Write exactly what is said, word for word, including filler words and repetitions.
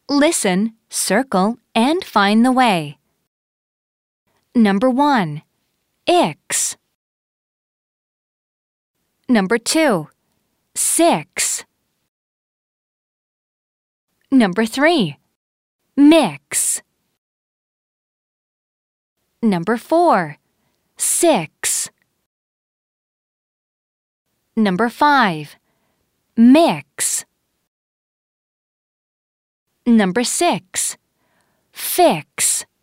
Listen, circle, and find the way. Number one, ix. Number two, six. Number three, mix. Number four, six. Number five, mix. Number six, fix.